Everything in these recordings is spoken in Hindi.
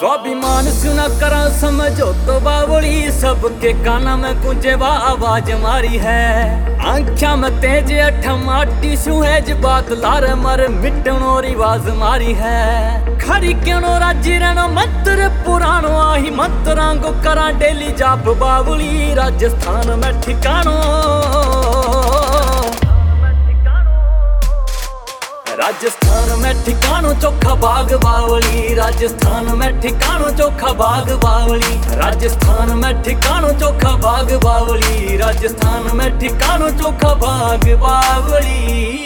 स्वाभिमान सुना करा समझो तो बावली, सबके काना में गूंजे वा आवाज मारी है। आंख्या में तेज अठमाटी सुहेज बात लार मर मिटनो रिवाज मारी है। खरी क्यों राजी रहनो मंत्र पुरानो, आही मंत्रां को करा डेली जाप बावली। राजस्थान में ठिकानो, राजस्थान में ठिकानो चोखा बाग बावली। राजस्थान में ठिकानो चोखा बाग बावली। राजस्थान में ठिकानो चोखा बाग बावली। राजस्थान में ठिकानो चोखा बाग बावली।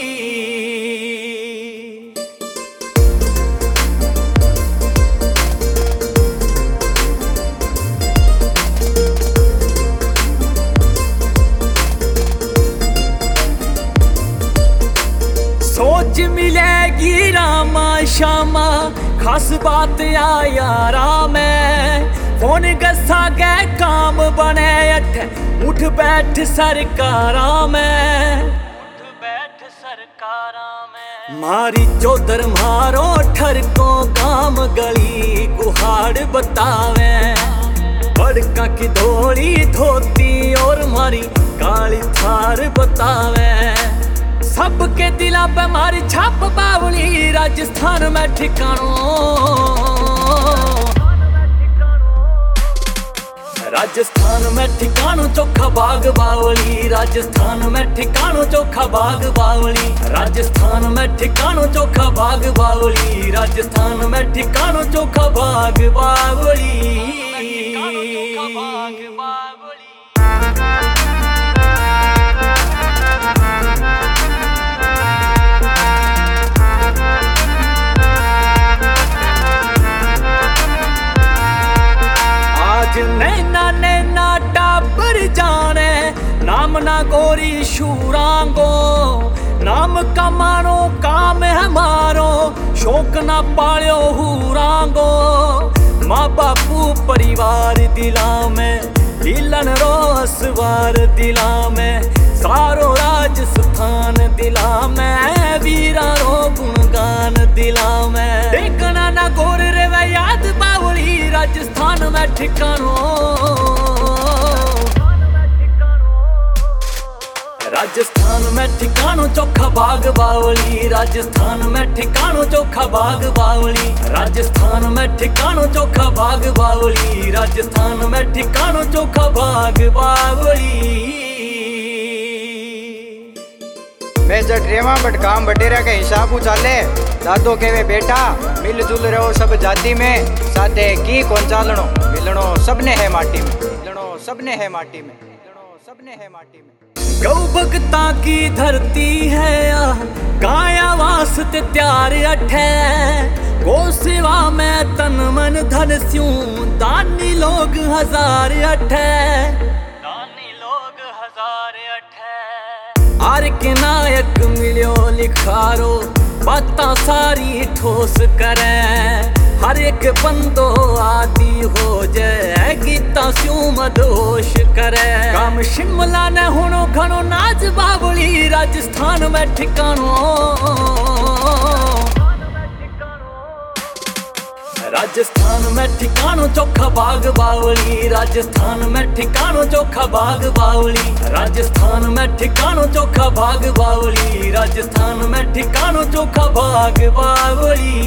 सोच मिलेगी रामा श्यामा, खास बात आया राम है। फोन गसा गए काम बने अठ, उठ बैठ सरकारा में। उठ बैठ सरकारा में मारी चौधर मारो ठर को गाम गली गुहाड़ बतावे। बड़का की धोली धोती और मारी काली थार बतावे। सबके दिला पे मारी छाप बावली। राजस्थान में ठिकानो, राजस्थान में ठिकानो चोखा बाग बावली। राजस्थान में ठिकानो चोखा बाग बावली। राजस्थान में ठिकानो चोखा बाग बावली। राजस्थान में ठिकानो चोखा बाग बावली। नैना नैना टाबर जाने, नाम ना गोरी शूरांगो। नाम कमानो काम हमारो, शौक ना पालियो हुरांगो। माँ बापू परिवार दिला में, हिलन रोसवार दिला में। सारो राजस्थान दिला में, वीरा रो गुणगान दिला में। देखना ना गोर रे वे याद बावली। राजस्थान में ठिकानो, राजस्थान में ठिकानो चोखा बाग बावली। राजस्थान में ठिकानो चोखा बाग बावली। राजस्थान में ठिकानो चोखा बाग बावली। राजस्थान में ठिकानो चोखा बाग बावली। मैं जट रेवा बट काम बटेरा के हिसाब चाले। दादो के वे बेटा मिलजुल रहो सब जाति में। साथे की कौन चालनो, मिलनो सबने है माटी में। मिलनो सबने है माटी में। मिलनो सबने है माटी में। गौ भगता की धरती है काया वास्ते त्यार अठे। गौ सेवा में तन मन धन स्यूं, दानी लोग हजार अठे। दानी लोग हजार अठे। आर के नायक मिलियो लिखारो, बातां सारी ठोस करे। हर एक बंदो आदि हो जाए, गीता स्यूं मदहोश करे। काम शिमला ने होनो घणो नाच बावली। राजस्थान में ठिकानो, राजस्थान में ठिकानो चोखा बाग बावली। राजस्थान में ठिकानो चोखा बाग बावली। राजस्थान में ठिकानो चोखा बाग बावली। राजस्थान में ठिकानो चोखा बाग बावली।